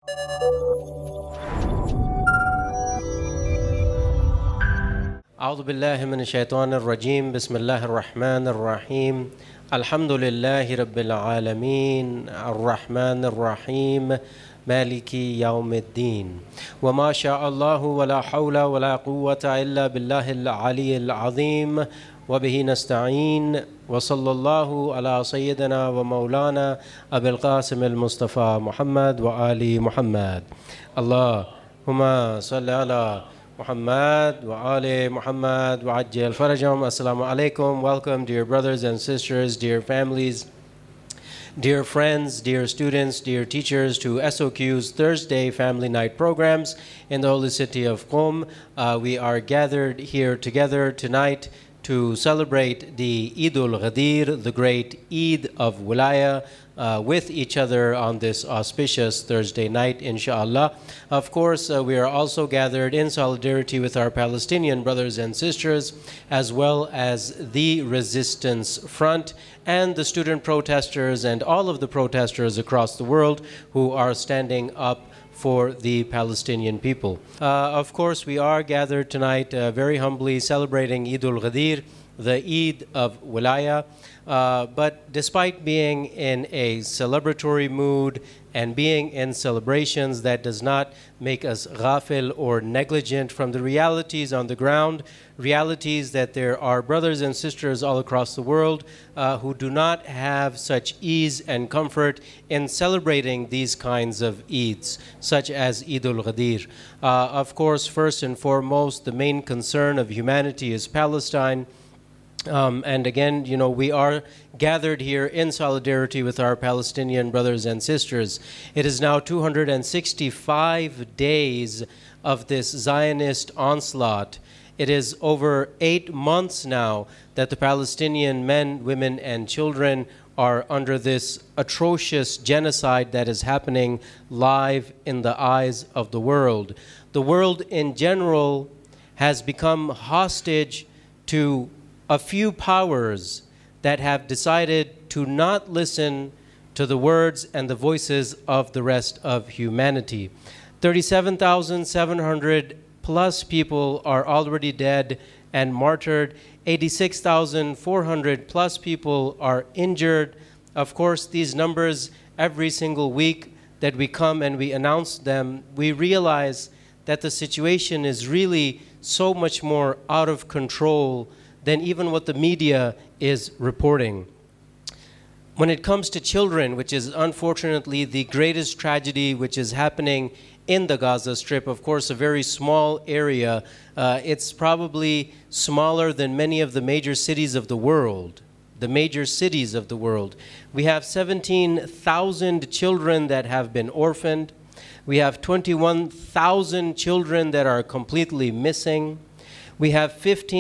أعوذ بالله من الشيطان الرجيم بسم الله الرحمن الرحيم الحمد لله رب العالمين الرحمن الرحيم مالك يوم الدين وما شاء الله ولا حول ولا قوة إلا بالله العلي العظيم وبه نستعين وصلى الله على سيدنا ومولانا أبي القاسم المصطفى محمد وآل محمد اللهم صل على Muhammad wa ali Muhammad wa ajjal farajahum. Assalamu alaikum. Welcome, dear brothers and sisters, dear families, dear friends, dear students, dear teachers, to SOQ's Thursday Family Night programs in the holy city of Qom. We are gathered here together tonight to celebrate the Eid al-Ghadir, the great Eid of Wilaya, with each other on this auspicious Thursday night, inshallah. Of course, we are also gathered in solidarity with our Palestinian brothers and sisters, as well as the Resistance Front and the student protesters and all of the protesters across the world who are standing up for the Palestinian people. Of course, we are gathered tonight very humbly celebrating Eid al-Ghadir, the Eid of Wilaya. But despite being in a celebratory mood and being in celebrations, that does not make us ghafil or negligent from the realities on the ground, realities that there are brothers and sisters all across the world who do not have such ease and comfort in celebrating these kinds of Eids, such as Eid al-Ghadir. Of course, first and foremost, the main concern of humanity is Palestine. And again, we are gathered here in solidarity with our Palestinian brothers and sisters. It is now 265 days of this Zionist onslaught. It is over 8 months now that the Palestinian men, women, and children are under this atrocious genocide that is happening live in the eyes of the world. The world in general has become hostage to a few powers that have decided to not listen to the words and the voices of the rest of humanity. 37,700 plus people are already dead and martyred. 86,400 plus people are injured. Of course, these numbers, every single week that we come and we announce them, we realize that the situation is really so much more out of control than even what the media is reporting. When it comes to children, which is unfortunately the greatest tragedy which is happening in the Gaza Strip, of course, a very small area. It's probably smaller than many of the major cities of the world. We have 17,000 children that have been orphaned. We have 21,000 children that are completely missing. We have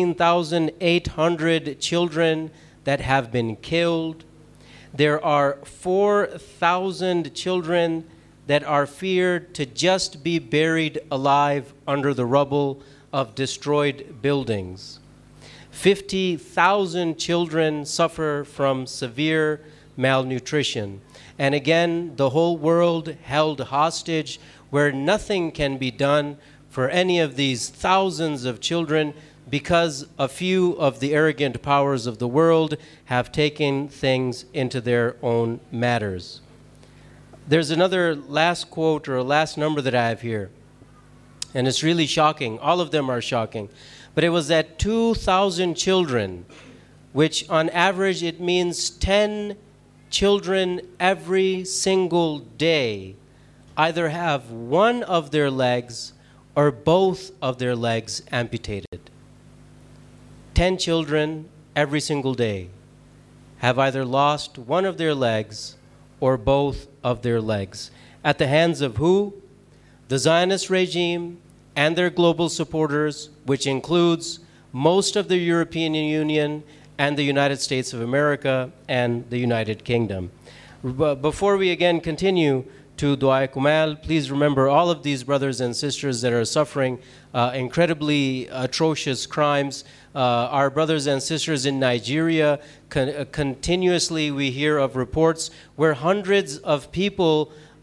15,800 children that have been killed. There are 4,000 children that are feared to just be buried alive under the rubble of destroyed buildings. 50,000 children suffer from severe malnutrition. And again, the whole world held hostage where nothing can be done for any of these thousands of children because a few of the arrogant powers of the world have taken things into their own matters. There's another last quote or a last number that I have here, and it's really shocking. All of them are shocking. But it was that 2,000 children, which on average it means 10 children every single day, either have one of their legs or both of their legs amputated. 10 children every single day have either lost one of their legs or both of their legs. At the hands of who? The Zionist regime and their global supporters, which includes most of the European Union and the United States of America and the United Kingdom. Before we again continue to Dua Kumal, please remember all of these brothers and sisters that are suffering incredibly atrocious crimes. Our brothers and sisters in Nigeria, continuously we hear of reports where hundreds of people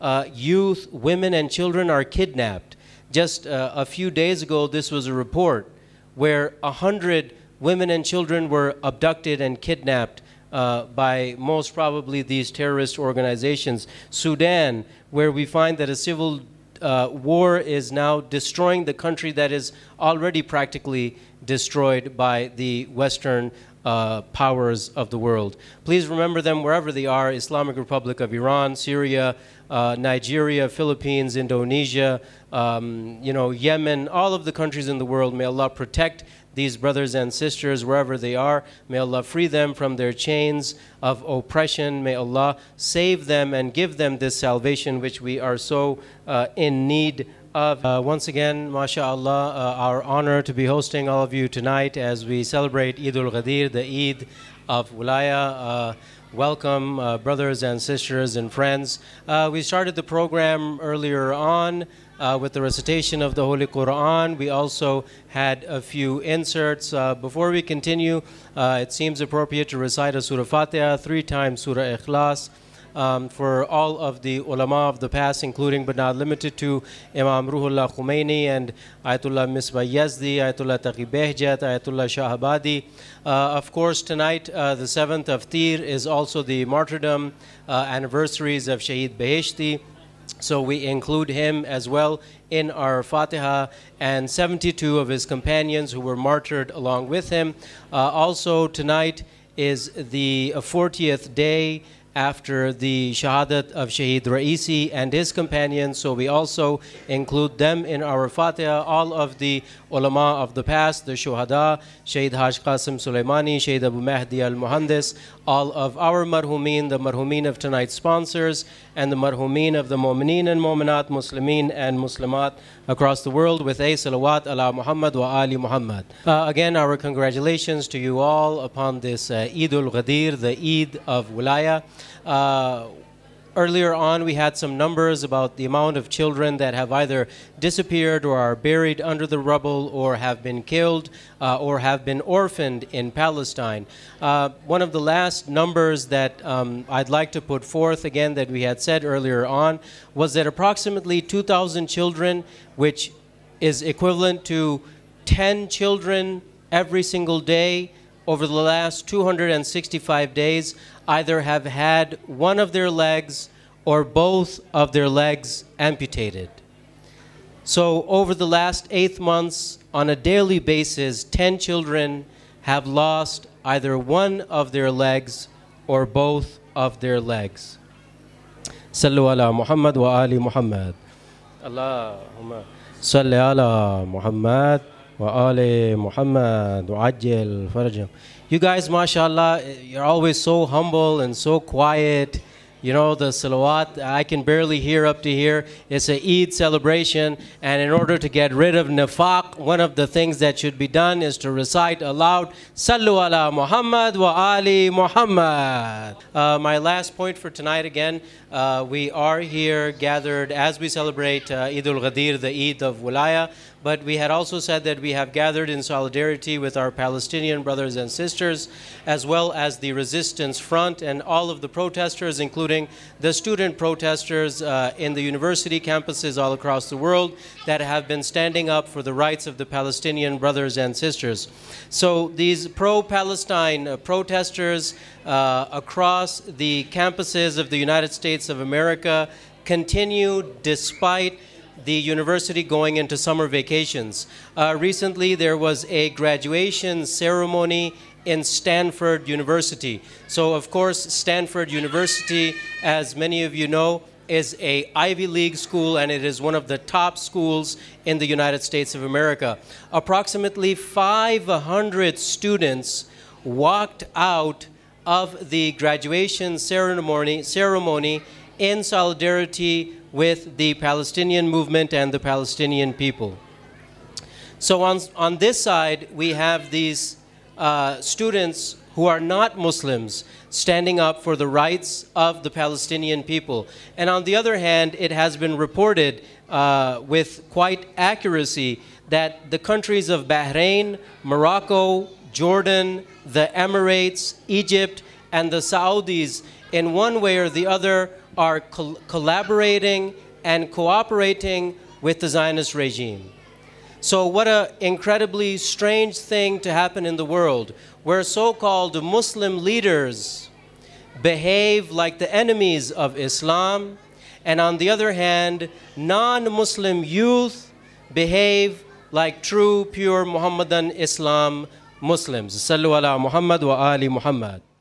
youth, women, and children are kidnapped. Just a few days ago, this was a report where 100 women and children were abducted and kidnapped by most probably these terrorist organizations. Sudan, where we find that a civil war is now destroying the country that is already practically destroyed by the Western powers of the world. Please remember them wherever they are: Islamic Republic of Iran, Syria, Nigeria, Philippines, Indonesia, Yemen, all of the countries in the world. May Allah protect these brothers and sisters wherever they are. May Allah free them from their chains of oppression. May Allah save them and give them this salvation which we are so in need of. Once again, mashallah, our honor to be hosting all of you tonight as we celebrate Eid al-Ghadir, the Eid of Wilaya. Welcome, brothers and sisters and friends. We started the program earlier on with the recitation of the Holy Quran. We also had a few inserts. Before we continue, it seems appropriate to recite a Surah Fatiha, 3 times Surah Ikhlas, for all of the ulama of the past, including but not limited to Imam Ruhullah Khomeini and Ayatollah Misbah Yazdi, Ayatollah Taqi Behjat, Ayatollah Shahabadi. Of course, tonight, the 7th of Tir, is also the martyrdom anniversaries of Shaheed Beheshti. So we include him as well in our Fatiha, and 72 of his companions who were martyred along with him. Also tonight is the 40th day after the Shahadat of Shaheed Raisi and his companions, so we also include them in our Fatiha. All of the ulama of the past, the Shuhada, Shaheed Haj Qasim Sulaimani, Shaheed Abu Mahdi al-Muhandis, all of our marhumin, the marhumin of tonight's sponsors, and the marhumin of the mu'mineen and mu'minat, Muslimin and Muslimat across the world, with a salawat ala Muhammad wa ali Muhammad. Again, our congratulations to you all upon this Eid al-Ghadir, the Eid of Wilaya. Earlier on, we had some numbers about the amount of children that have either disappeared or are buried under the rubble or have been killed or have been orphaned in Palestine. One of the last numbers that I'd like to put forth again that we had said earlier on was that approximately 2,000 children, which is equivalent to 10 children every single day over the last 265 days, either have had one of their legs or both of their legs amputated. So over the last 8 months, on a daily basis, 10 children have lost either one of their legs or both of their legs. Sallu ala Muhammad wa ali Muhammad. Allahumma salli ala Muhammad wa ali Muhammad wa ajil farajam. You guys, mashallah, you're always so humble and so quiet. You know, the salawat, I can barely hear up to here. It's an Eid celebration, and in order to get rid of nifaq, one of the things that should be done is to recite aloud, Sallu ala Muhammad wa ali Muhammad. My last point for tonight again, we are here gathered as we celebrate Eid al-Ghadir, the Eid of Wilaya, but we had also said that we have gathered in solidarity with our Palestinian brothers and sisters, as well as the resistance front and all of the protesters, including the student protesters in the university campuses all across the world that have been standing up for the rights of the Palestinian brothers and sisters. So these pro-Palestine protesters across the campuses of the United States of America continue despite the university going into summer vacations. Recently, there was a graduation ceremony in Stanford University. So, of course, Stanford University, as many of you know, is a Ivy League school, and it is one of the top schools in the United States of America. Approximately 500 students walked out of the graduation ceremony in solidarity with the Palestinian movement and the Palestinian people. So on this side, we have these students who are not Muslims standing up for the rights of the Palestinian people. And on the other hand, it has been reported with quite accuracy that the countries of Bahrain, Morocco, Jordan, the Emirates, Egypt, and the Saudis, in one way or the other, are collaborating and cooperating with the Zionist regime. So what an incredibly strange thing to happen in the world, where so-called Muslim leaders behave like the enemies of Islam, and on the other hand, non-Muslim youth behave like true, pure Muhammadan Islam Muslims. Sallu ala Muhammad wa ali Muhammad.